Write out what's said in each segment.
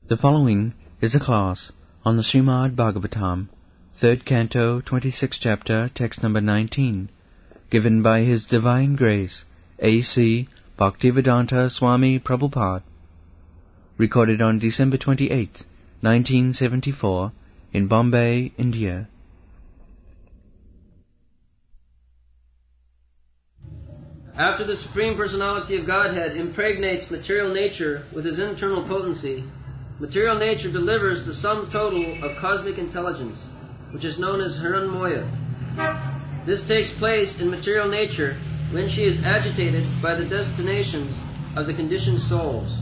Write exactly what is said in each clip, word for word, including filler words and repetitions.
The following is a class on the Srimad Bhagavatam, third canto, twenty-sixth chapter, text number nineteen, given by His Divine Grace, A C Bhaktivedanta Swami Prabhupada, recorded on December twenty-eighth, nineteen seventy-four, in Bombay, India. After the Supreme Personality of Godhead impregnates material nature with His internal potency, material nature delivers the sum total of cosmic intelligence, which is known as Hiranmaya. This takes place in material nature when she is agitated by the destinations of the conditioned souls.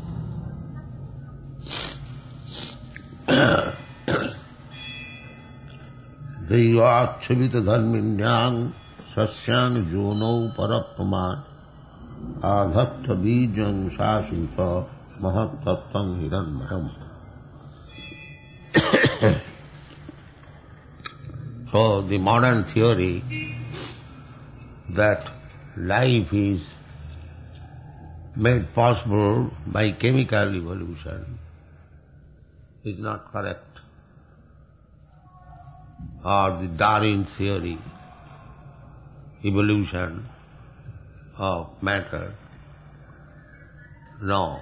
Deva Chivita Dharminyang Sasyang Jono Parapaman Adhatta Bijang Sashipa Mahatattam Hiranmayam. So the modern theory that life is made possible by chemical evolution is not correct. Or the Darwin theory, evolution of matter. No.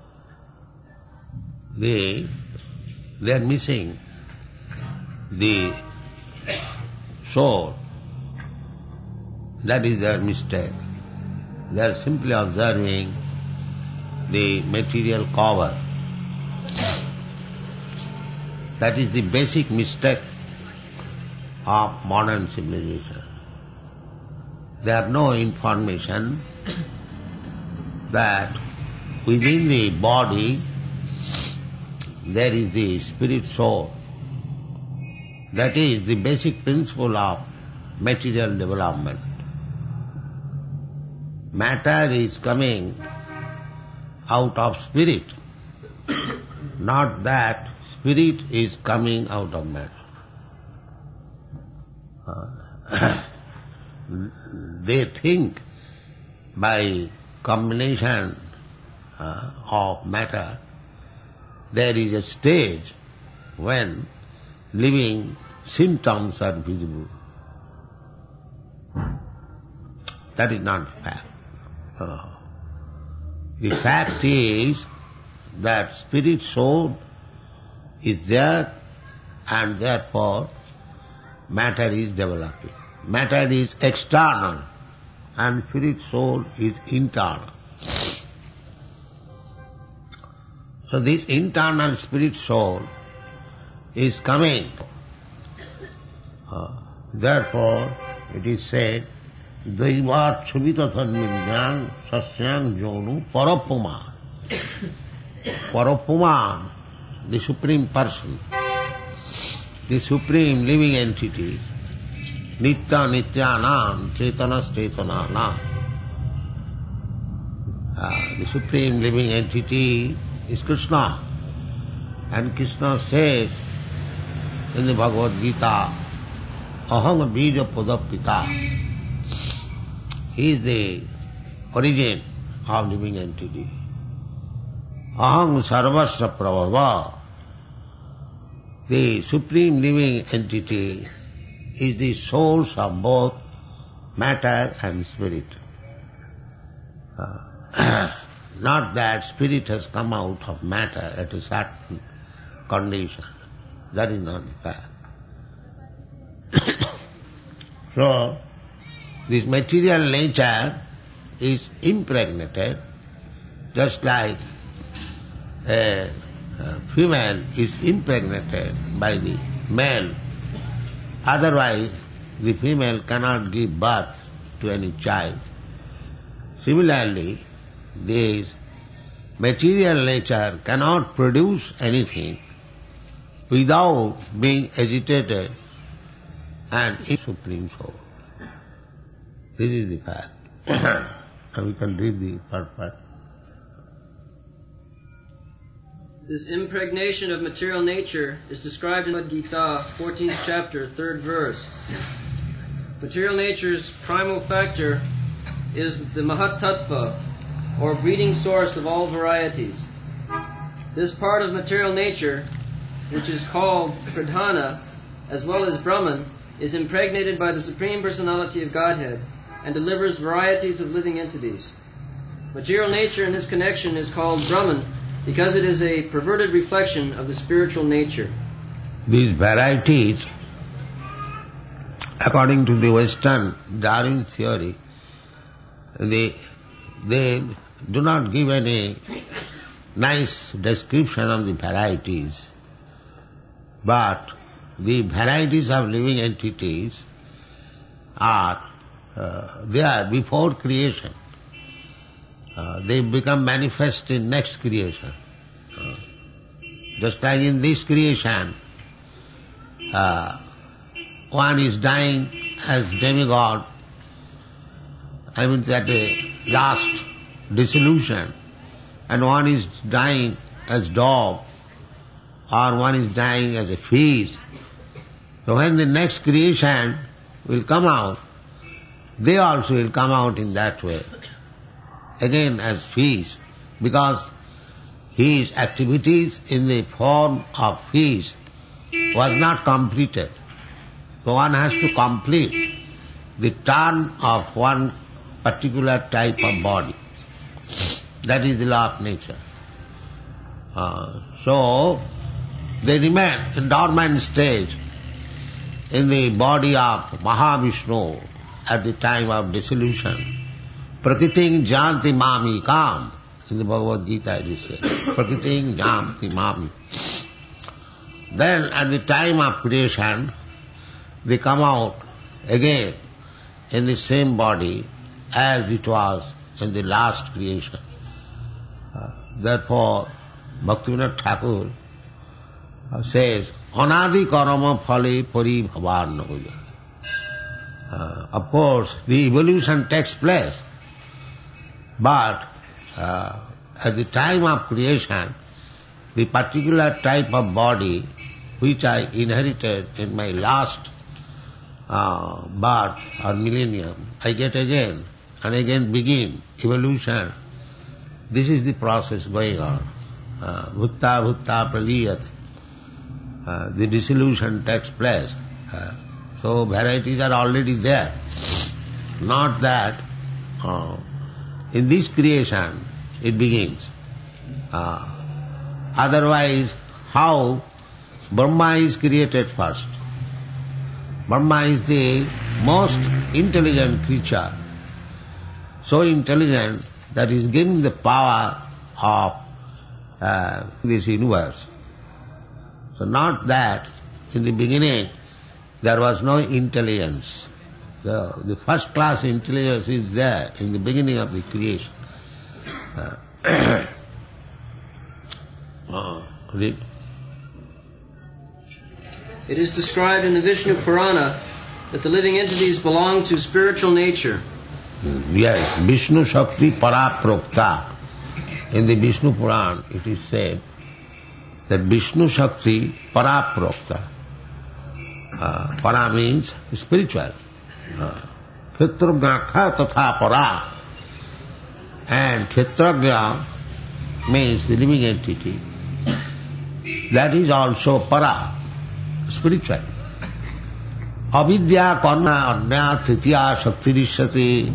They, they are missing the soul. That is their mistake. They are simply observing the material cover. That is the basic mistake of modern civilization. There are no information that within the body there is the spirit soul. That is the basic principle of material development. Matter is coming out of spirit, not that spirit is coming out of matter. Uh, they think by combination uh, of matter there is a stage when living symptoms are visible. That is not the fact. Uh, the fact is that spirit soul is there and therefore matter is developing. Matter is external and spirit soul is internal. So this internal spirit soul is coming. Uh, therefore it is said, Daivat Subhita Dharminyang Sasyang Jonu Parapuman. Parapuman, the Supreme Person, the Supreme Living Entity, Nitya Nityanam Chetanas Chetananam. Uh, the Supreme Living Entity is Krishna. And Krishna says in the Bhagavad Gita, Aham Bija Padapita. He is the origin of living entity. Aham Sarvasya Prabhava. The Supreme Living Entity is the source of both matter and spirit. Uh, not that spirit has come out of matter at a certain condition. That is not the fact. So, this material nature is impregnated, just like a, a female is impregnated by the male. Otherwise, the female cannot give birth to any child. Similarly, this material nature cannot produce anything without being agitated and in Supreme Soul. This is the fact. And we can read the third part. This impregnation of material nature is described in Bhagavad Gita, fourteenth chapter, third verse. Material nature's primal factor is the Mahatattva, or breeding source of all varieties. This part of material nature, which is called Pradhana, as well as Brahman, is impregnated by the Supreme Personality of Godhead and delivers varieties of living entities. Material nature in this connection is called Brahman because it is a perverted reflection of the spiritual nature. These varieties, according to the Western Darwin theory, they, they do not give any nice description of the varieties, but the varieties of living entities are uh, there before creation. Uh, they become manifest in next creation. Uh, just like in this creation, uh, one is dying as demigod, I mean that a last dissolution, and one is dying as dog, or one is dying as a fish. So when the next creation will come out, they also will come out in that way, again as fish, because his activities in the form of fish was not completed. So one has to complete the turn of one particular type of body. That is the law of nature. Uh, so they remain in dormant stage in the body of Mahavishnu at the time of dissolution. Prakriting janti mami kam. In the Bhagavad Gita it is said. Prakriting janti mami. Then at the time of creation, they come out again in the same body as it was in the last creation. Uh, therefore, Bhaktivinoda Thakur uh, says, Anadi karama phale pari bhavan hoya. Uh, of course, the evolution takes place, but uh, at the time of creation, the particular type of body which I inherited in my last uh, birth or millennium, I get again and again begin evolution. This is the process going on. Bhutta bhutta praliyate. Uh, the dissolution takes place. Uh, so varieties are already there. Not that uh, in this creation it begins. Uh, otherwise, how Brahma is created first? Brahma is the most intelligent creature, so intelligent that is given the power of uh, this universe. So not that in the beginning there was no intelligence. The, the first class intelligence is there in the beginning of the creation. Uh, uh, read. It is described in the Vishnu Purana that the living entities belong to spiritual nature. Yes, Vishnu Shakti Paraprokta. In the Vishnu Purana it is said that Vishnu Shakti Paraprokta. Uh, para means spiritual. Kshetragya tatha para. And Kshetragya means the living entity. That is also para, spiritual. Avidya karma anya titiya shaktirishyati.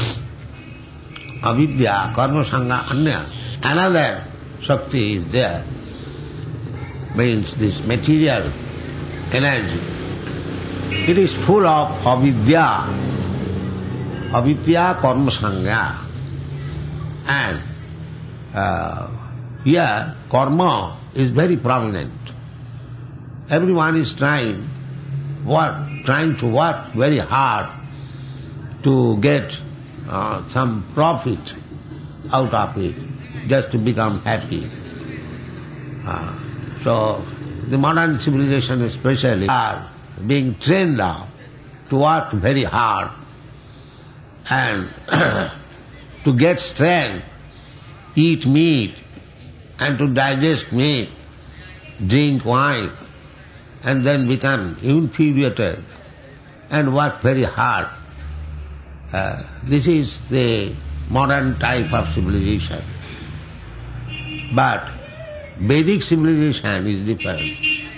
Avidya karma sangha anya. Another shakti is there. Means this material energy. It is full of avidya. Avidya karma sangha. And uh, here karma is very prominent. Everyone is trying work, trying to work very hard to get uh, some profit out of it, just to become happy. Uh, so the modern civilization especially are being trained now to work very hard and to get strength, eat meat, and to digest meat, drink wine, and then become infuriated and work very hard. Uh, this is the modern type of civilization. But Vedic civilization is different.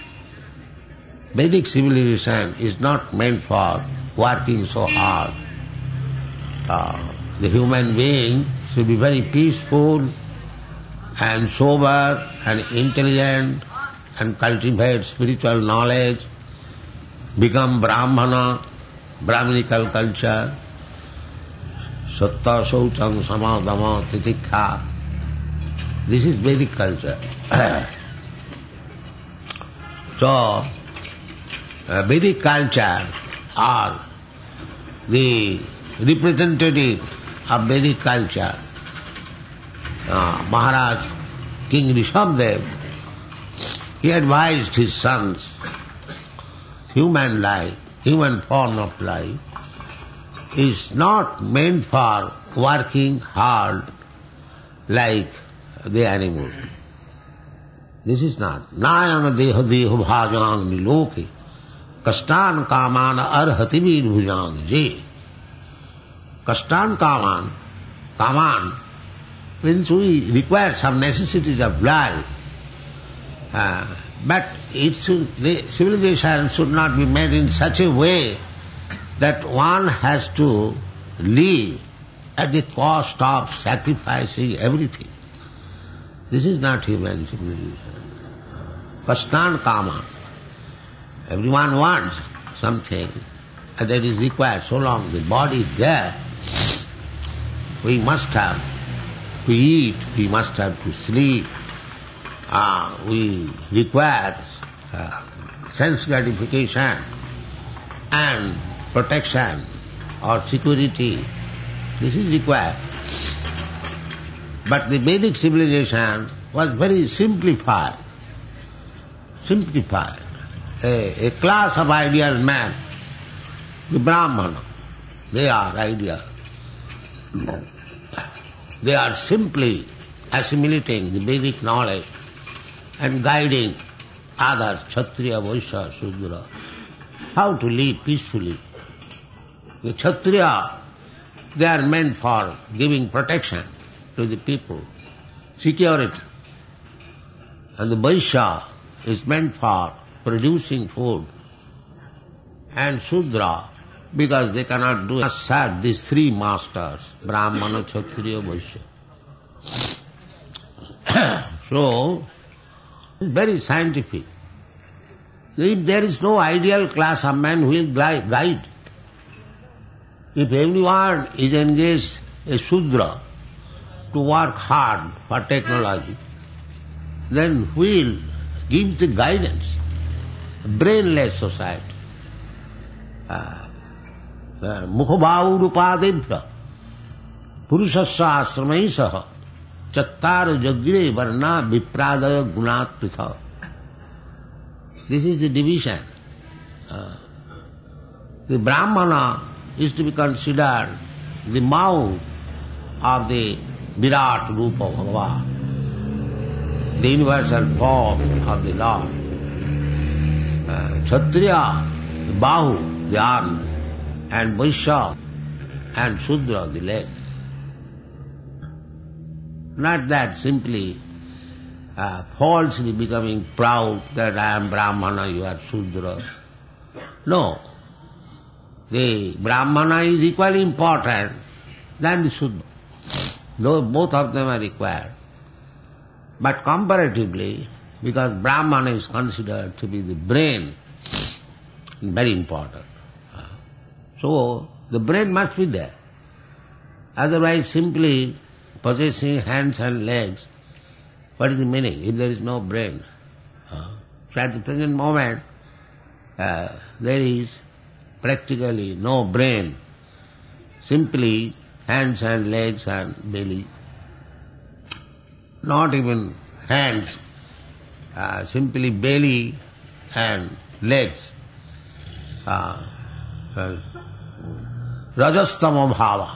Vedic civilization is not meant for working so hard. Uh, the human being should be very peaceful and sober and intelligent and cultivate spiritual knowledge, become Brahmana, Brahminical culture, Satta, Saucham, Samadama, Titikha. This is Vedic culture. So, uh, Vedic culture or the representative of Vedic culture, uh, Maharaj King Rishabdev, he advised his sons, human life, human form of life, is not meant for working hard like the animal. This is not. Nayana deha deha bhajan niloke kastan kamana arhati bhujan je. Kastan kaman, kaman means we require some necessities of life. Uh, but it should, the civilization should not be made in such a way that one has to live at the cost of sacrificing everything. This is not human civilization. Kastan kama. Everyone wants something that is required. So long the body is there, we must have to eat, we must have to sleep. Uh, we require uh, sense gratification and protection or security. This is required. But the Vedic civilization was very simplified. Simplified. A, a class of ideal men, the Brahmana, they are ideal. They are simply assimilating the Vedic knowledge and guiding others, Kshatriya, Vaishya, Shudra, how to live peacefully. The Kshatriya, they are meant for giving protection to the people, security. And the Vaishya is meant for producing food. And Shudra, because they cannot do, must serve these three masters, Brahmana, Kshatriya, Vaishya. So, it's very scientific. If there is no ideal class of men who will guide, if everyone is engaged a Shudra to work hard for technology, then who will give the guidance? A brainless society. Mukhabhavu rupadebhya purushasya asramaisaha Chattar jagre varna vipradaya gunat pritha. This is the division. Uh, the Brahmana is to be considered the mouth of the Virat Rupa Bhagavan, the universal form of the Lord. Uh, Kshatriya, the Bahu, the arm, and Vaishya and Shudra, the leg. Not that simply uh, falsely becoming proud that I am Brahmana, you are Shudra. No. The Brahmana is equally important than the Shudra. Though both of them are required. But comparatively, because Brahmana is considered to be the brain, very important. So, the brain must be there. Otherwise, simply possessing hands and legs, what is the meaning if there is no brain? Uh, so at the present moment, uh, there is practically no brain, simply hands and legs and belly. Not even hands, uh, simply belly and legs. Uh, uh, Rajastama bhava.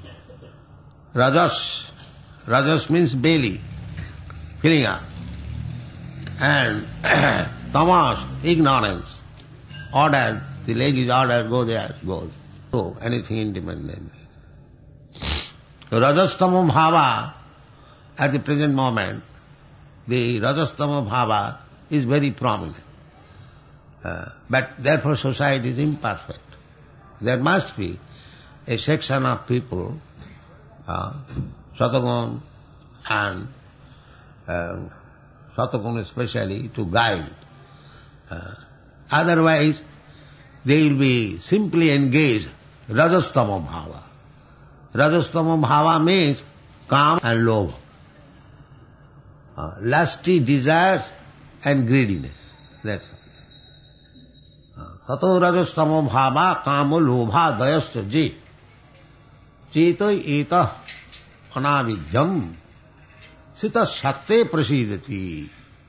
Rajas. Rajas means belly, filling up. And tamas, ignorance. Order, the leg is ordered, go there, goes. So, anything independently. So, Rajastama bhava, at the present moment, the Rajastama Bhava is very prominent. Uh, but therefore society is imperfect. There must be a section of people, uh, Satagun and uh, Satagun especially, to guide. Uh, otherwise, they will be simply engaged Rajastama Bhava. Rajastama Bhava means calm and lobha. Uh, lusty desires and greediness. That's all. Tato rajastamo bhava kamo lobha dayasya je. Cheto eta anavidyam sita sakte prasidati.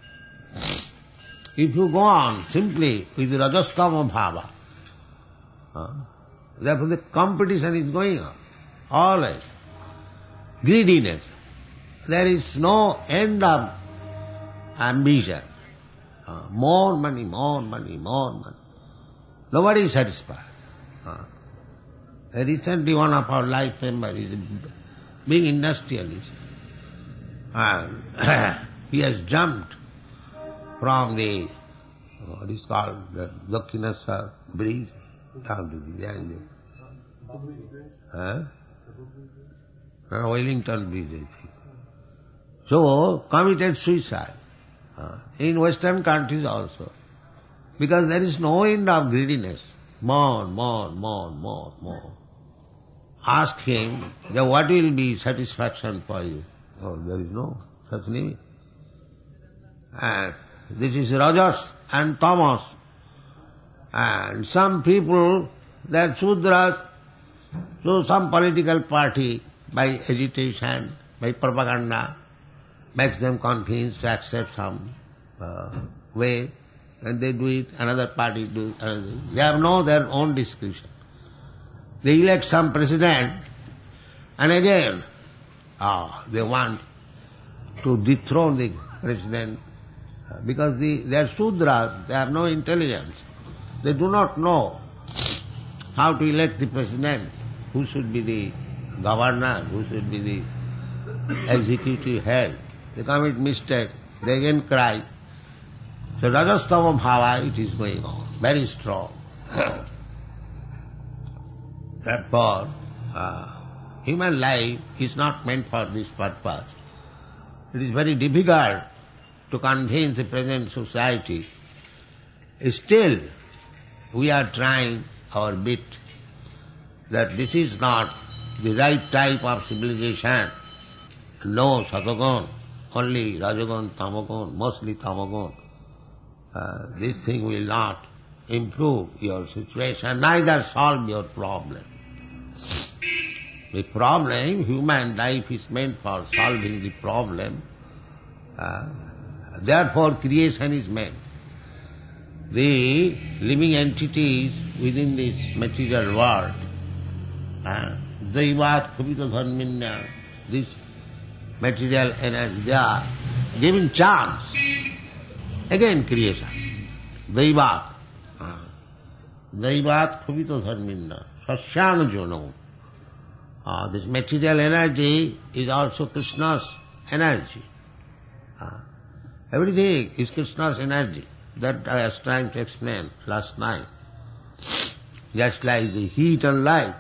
If you go on simply with rajastamo bhava, uh, therefore the competition is going on. Always. Greediness. There is no end of ambition. Uh, more money, more money, more money. Nobody is satisfied. Uh, recently one of our life members is a big industrialist. And he has jumped from the, what is called, the Dakshineshwar bridge down to the Ganges. Huh? Uh, Wellington bridge, I think. So, committed suicide. Uh, in Western countries also. Because there is no end of greediness. More, more, more, more, more. Ask him, then what will be satisfaction for you? Oh, there is no such limit. And this is Rajas and Tamas. And some people, they are Sudras, so some political party, by agitation, by propaganda, makes them convinced to accept some uh, way, and they do it, another party do it, another. They have no their own discretion. They elect some president, and again, ah, they want to dethrone the president, because the, they are Sudras, they have no intelligence. They do not know how to elect the president, who should be the governor, who should be the executive head. They commit mistake, they again cry. So Rajastama Bhava, it is going on, very strong. Therefore, uh, human life is not meant for this purpose. It is very difficult to convince the present society. Still, we are trying our bit that this is not the right type of civilization. No Satagun, only Rajagun, Tamagun, mostly Tamagun. Uh, this thing will not improve your situation, neither solve your problem. The problem, human life is meant for solving the problem. Uh, therefore creation is meant. The living entities within this material world, uh, Daivat Khavita Dharminya, this material energy, they are giving chance. Again creation. Daivat. Uh, Daivat Khavita Dharminya, Sasyang Jono. Uh, this material energy is also Krishna's energy. Uh, everything is Krishna's energy. That I was trying to explain last night. Just like the heat and light.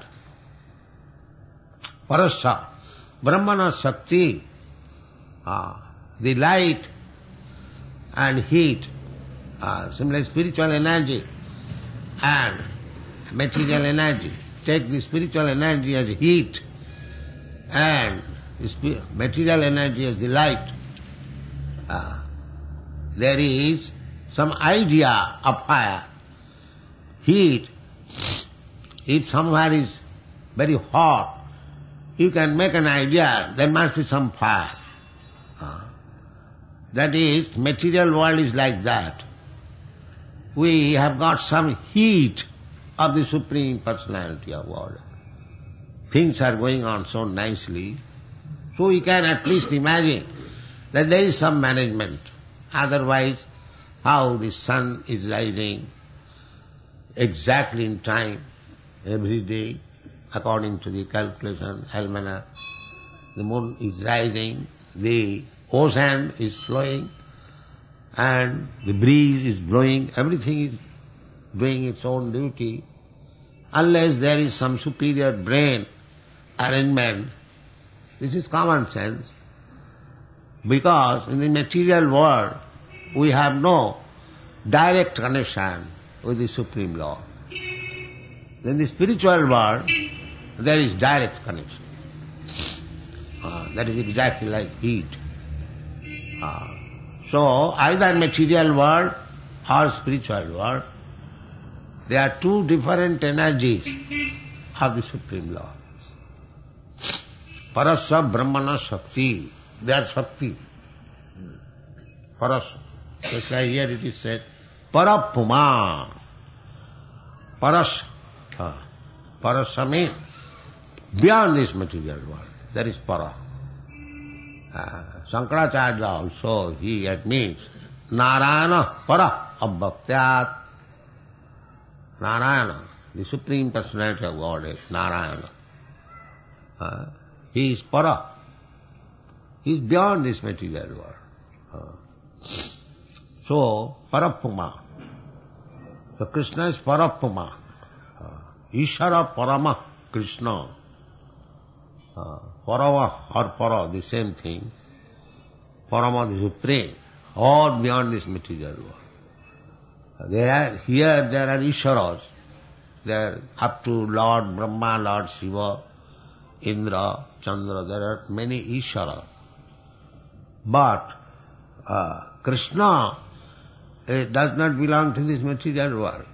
Parasya, Brahmana Shakti, uh, the light and heat, uh, similar spiritual energy and material energy. Take the spiritual energy as heat and the material energy as the light. Uh, there is some idea of fire, heat. If somewhere is very hot, you can make an idea, there must be some fire. Uh, that is, material world is like that. We have got some heat of the Supreme Personality of God. Things are going on so nicely, so we can at least imagine that there is some management. Otherwise, how the sun is rising exactly in time, every day, according to the calculation, almanac. The moon is rising, the ocean is flowing and the breeze is blowing, everything is doing its own duty. Unless there is some superior brain arrangement, this is common sense. Because in the material world, we have no direct connection with the Supreme Lord. In the spiritual world, there is direct connection. Uh, that is exactly like heat. Uh, so, either material world or spiritual world, there are two different energies of the Supreme Lord. Parasya Brahmana Shakti. They are Shakti. Parasya. Just like here it is said, Parapuma. Parasya. Uh, Parasya means beyond this material world. That is Para. Uh, Shankaracharya also, he admits, Narayana Para Abhaktyat. Narayana, the Supreme Personality of Godhead, Narayana. Uh, he is Para. He is beyond this material world. Uh, so, Parapuma. So Krishna is Parapuma. Uh, Ishara Parama Krishna. Uh, Parama or Para, the same thing. Parama, the Supreme, all beyond this material world. There are, here there are Isharas. There are up to Lord Brahma, Lord Shiva, Indra, Chandra, there are many Isharas. But uh, Krishna it does not belong to this material world.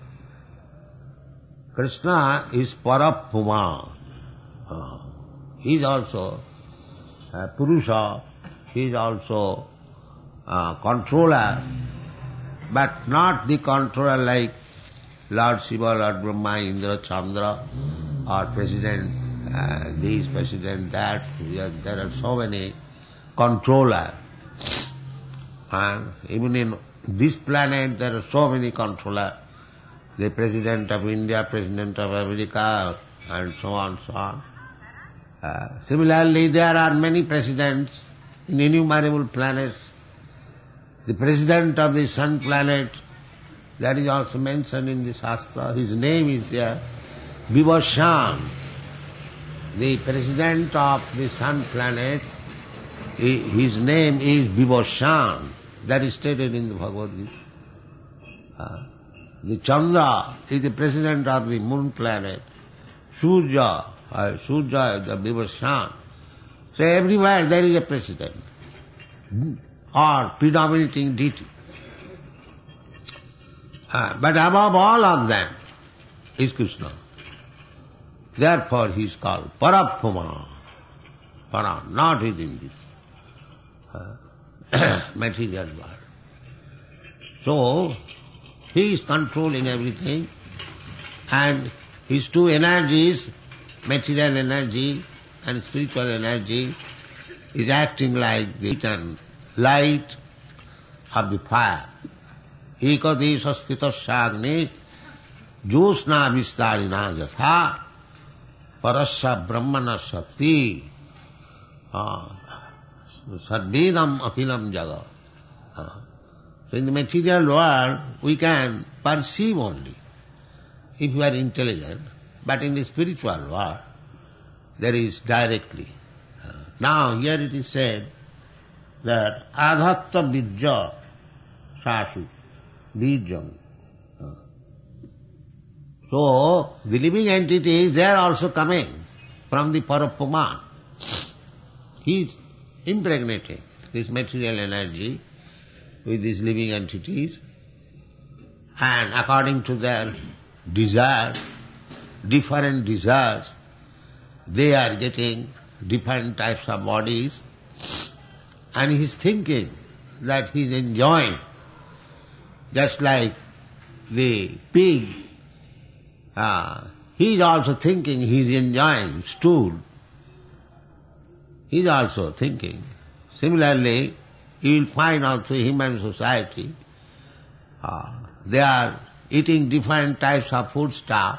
Krishna is Parapuma. Uh, he is also uh, Purusha, he is also uh, controller, but not the controller like Lord Shiva, Lord Brahma, Indra, Chandra, or President, uh, this, President, that. There are so many controllers. And even in this planet there are so many controllers. The President of India, President of America, and so on, so on. Uh, similarly, there are many presidents in innumerable planets. The President of the Sun planet, that is also mentioned in the Shastra. His name is there, Vibhashan. The President of the Sun planet, his name is Vibhashan. That is stated in the Bhagavad Gita. Uh, the Chandra is the President of the Moon planet. Surya, uh, Surya is the Vibhashan. So everywhere there is a President or predominating deity. Uh, but above all of them is Krishna. Therefore he is called Parapuma. Para, not within this uh, material world. So, he is controlling everything, and his two energies, material energy and spiritual energy, is acting like the heat and light of the fire. Ekadesha sthitasya agni josna vistarina jatha parasya brahmana shakti sarvedam apilam jaga. So in the material world we can perceive only if we are intelligent, but in the spiritual world there is directly. Now here it is said that adhatta bijja sasu bijjam. So the living entities, they are also coming from the Parapuma. He is impregnating this material energy with these living entities, and according to their desire, different desires, they are getting different types of bodies, and he is thinking that he is enjoying, just like the pig, uh, he is also thinking he is enjoying stool. He is also thinking. Similarly, you will find also human society, uh, they are eating different types of food stuff.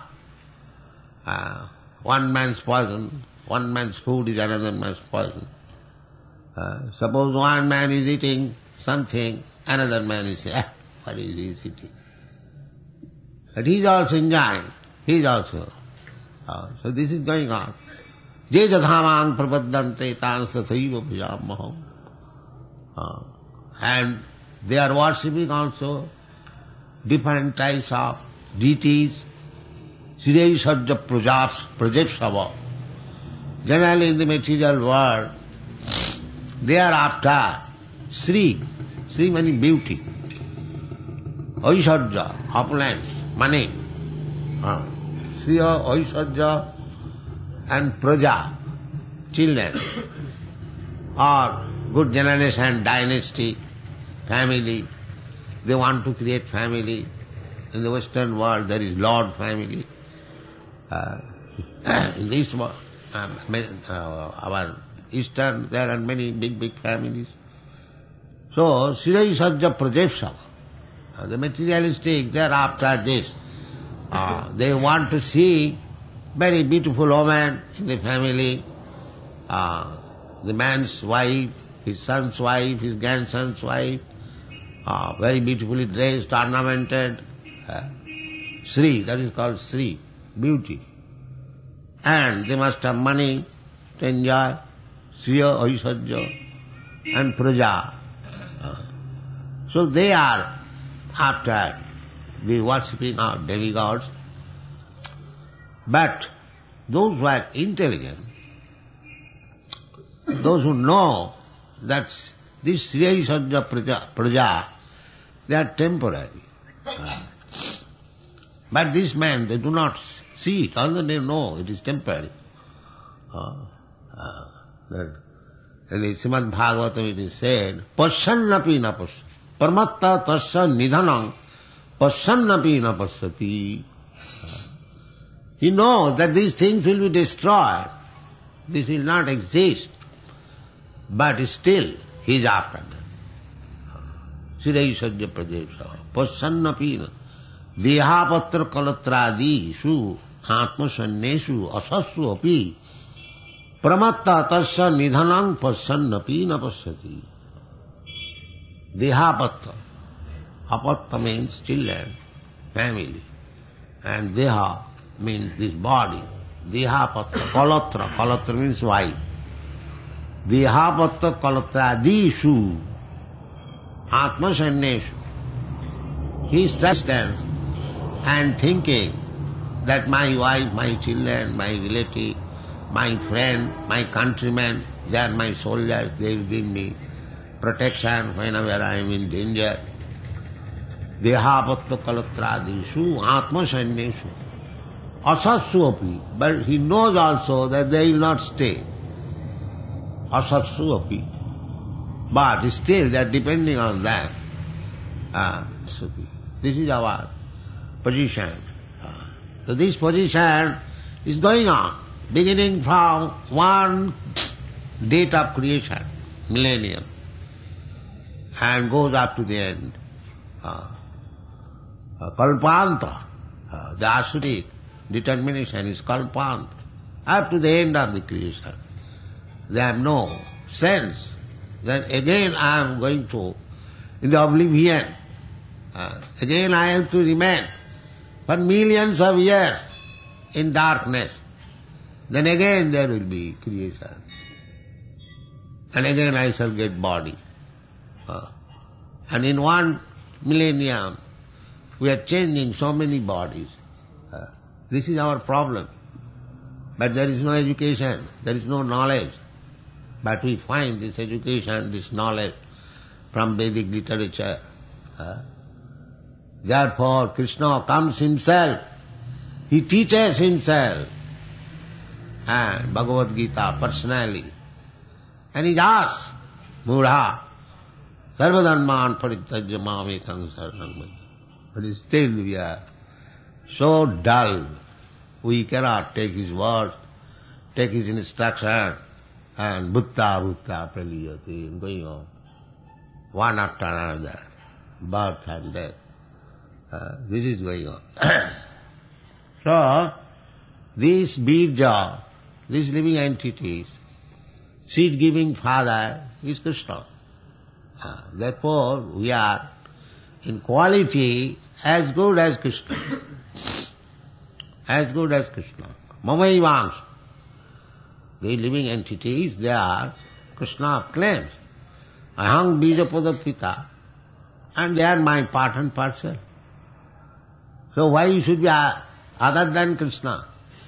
Uh, one man's poison, one man's food is another man's poison. Uh, suppose one man is eating something, another man is saying, ah, what is he eating? But he is also enjoying. He is also. Uh, so this is going on. Je jadhamang prapaddante tan sathaiva bhajamaham. Uh, and they are worshipping also different types of deities. Sri Sajja Prajapsava. Generally in the material world, they are after Sri. Sri meaning beauty. Aishwarya, opulence, money. Uh, Sri, Aishwarya and Praja, children. Or good generation, dynasty, family. They want to create family. In the Western world there is Lord family. Uh, in this world, um, uh, our Eastern, there are many big, big families. So, Sri Sajja Prajapsava. Uh, the materialistic, they are after this. Uh, they want to see very beautiful woman in the family, uh, the man's wife, his son's wife, his grandson's wife, uh, very beautifully dressed, ornamented. Uh, Sri, that is called Sri, beauty. And they must have money to enjoy, Sriya, Aishwarya and Praja. Uh, so they are after the worshipping of demigods. But those who are intelligent, those who know that this Sriya Sajja Praja, Praja, they are temporary. Uh, but this man, they do not see it, although they know it is temporary. Uh, uh, that in the Srimad Bhagavatam it is said, Pasyannapi na pasya, parmatta tasya nidhanam, pasyannapi na pasyati. He knows that these things will be destroyed. This will not exist. But still, he is after them. Sri Sajja Prajapsava. Pasyannapi na. Dehapatra kalatradi su atma sannesu asassu api pramatta tasya nidhanam pasyannapi na pasyati. Dehapatra. Apatta means children, family. And deha means this body. Dehapatra, kalatra. Kalatra means wife. Dehapatra kalatradisu atma sannesu. He stands and thinking that my wife, my children, my relative, my friend, my countrymen, they are my soldiers, they will give me protection whenever I am in danger. Dehapatta kalatradisu atma sannesu asassu api. But he knows also that they will not stay. Asassu api. But still they are depending on them. Ah, this is our position. So this position is going on, beginning from one date of creation, millennium, and goes up to the end. Uh, uh, Kalpanta, uh, the Asuric determination is Kalpanta, up to the end of the creation. They have no sense that again I am going to, in the oblivion, uh, again I have to remain for millions of years in darkness. Then again there will be creation. And again I shall get body. Uh, and in one millennium, we are changing so many bodies. Uh, this is our problem. But there is no education, there is no knowledge. But we find this education, this knowledge from Vedic literature. Uh, Therefore, Krishna comes himself. He teaches himself. And Bhagavad Gita personally. And he asks, Mudha, sarvadharman parittajya mamekam saranam bhaja. But still we are so dull. We cannot take his words, take his instruction, and bhutta bhutta praliyate, and going on. One after another, birth and death. Uh, this is going on. So, these birja, these living entities, seed-giving father is Krishna. Uh, therefore, we are in quality as good as Krishna. As good as Krishna. Mamaivans. The living entities, they are Krishna claims. Aham Bijapada Pita. And they are my part and parcel. So why you should be other than Krishna?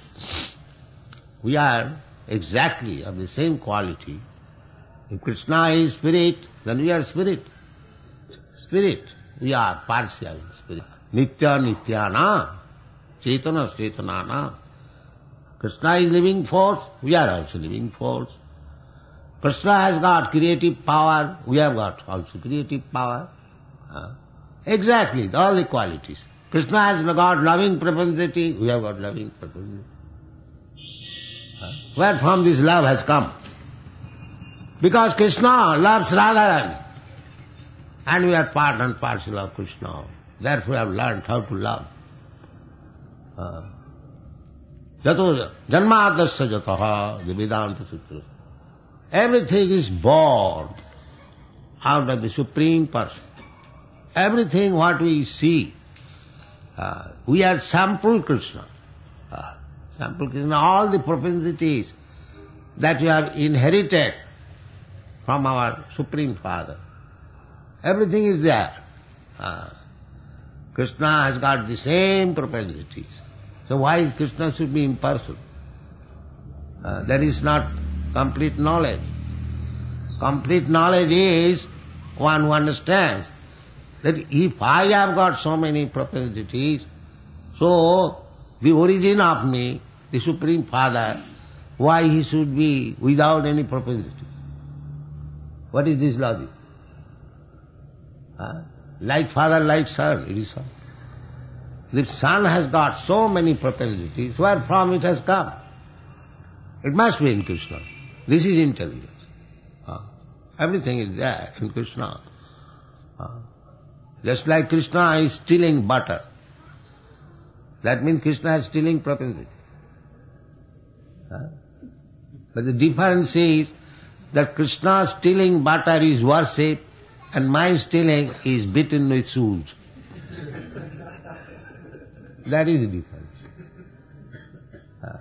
We are exactly of the same quality. If Krishna is spirit, then we are spirit. Spirit. We are partial spirit. Nitya Nityana. Chaitana Chetanana. Krishna is living force, we are also living force. Krishna has got creative power, we have got also creative power. Uh, exactly, all the qualities. Krishna has got loving propensity, we have got loving propensity. Uh, where from this love has come? Because Krishna loves Radharani. And we are part and parcel of Krishna. Therefore we have learned how to love. Uh, Jato janmadasya jataha, the Vedanta Sutra. Everything is born out of the Supreme Person. Everything what we see, uh, we are sample Krishna. Uh, sample Krishna, all the propensities that we have inherited from our Supreme Father. Everything is there. Uh, Krishna has got the same propensities. So why Krishna should be impersonal? Uh, that is not complete knowledge. Complete knowledge is one who understands that if I have got so many propensities, so the origin of me, the Supreme Father, why he should be without any propensities? What is this logic? Uh, like father, like son, it is so. The son has got so many propensities, where from it has come? It must be in Krishna. This is intelligence. Uh, everything is there in Krishna. Uh, just like Krishna is stealing butter. That means Krishna is stealing propensity. Uh, but the difference is that Krishna stealing butter is worship and my stealing is beaten with shoes. That is the difference. Uh,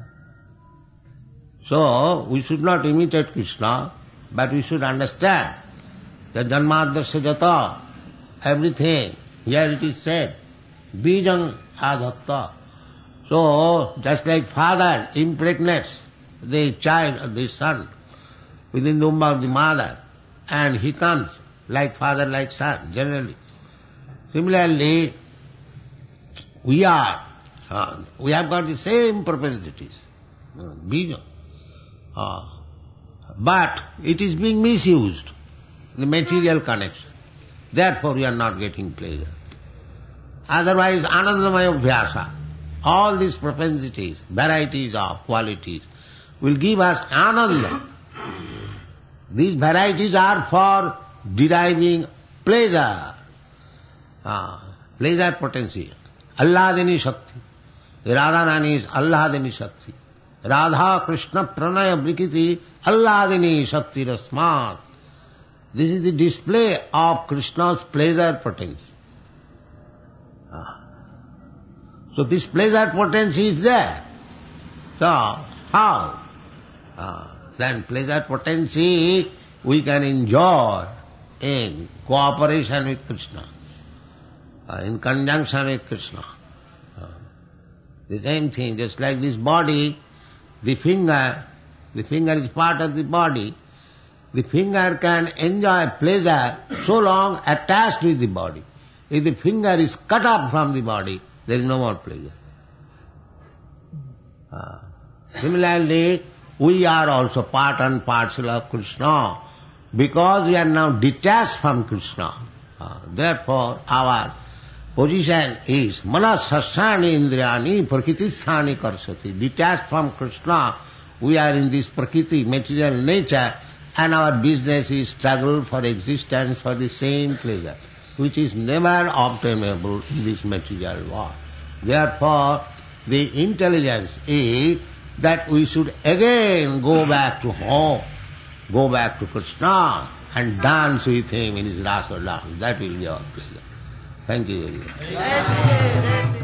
so, we should not imitate Krishna, but we should understand that janmadasya jata, everything, here it is said, bijang adhatta. So, just like father impregnates the child, the son, within the womb of the mother, and he comes like father, like son, generally. Similarly, we are, uh, we have got the same propensities, uh, bija. Uh, but it is being misused, the material connection. Therefore we are not getting pleasure. Otherwise, anandamaya abhyasa, all these propensities, varieties of qualities, will give us ananda. These varieties are for deriving pleasure, uh, pleasure potency. Alladini Shakti. Radharani is Alladini Shakti. Radha Krishna Pranaya Brikiti Alladini Shakti Rasmat. This is the display of Krishna's pleasure potency. So this pleasure potency is there. So how? Uh, then pleasure potency we can enjoy in cooperation with Krishna. Uh, in conjunction with Krishna. Uh, the same thing, just like this body, the finger, the finger is part of the body, the finger can enjoy pleasure so long attached with the body. If the finger is cut off from the body, there is no more pleasure. Uh, similarly, we are also part and parcel of Krishna because we are now detached from Krishna. Uh, therefore, our position is manasasthani indriyani prakritisthani karsati. Detached from Krishna, we are in this prakriti, material nature, and our business is struggle for existence for the same pleasure, which is never obtainable in this material world. Therefore, the intelligence is that we should again go back to home, go back to Krishna and dance with him in his rasa dance. That will be our pleasure. Thank you very much.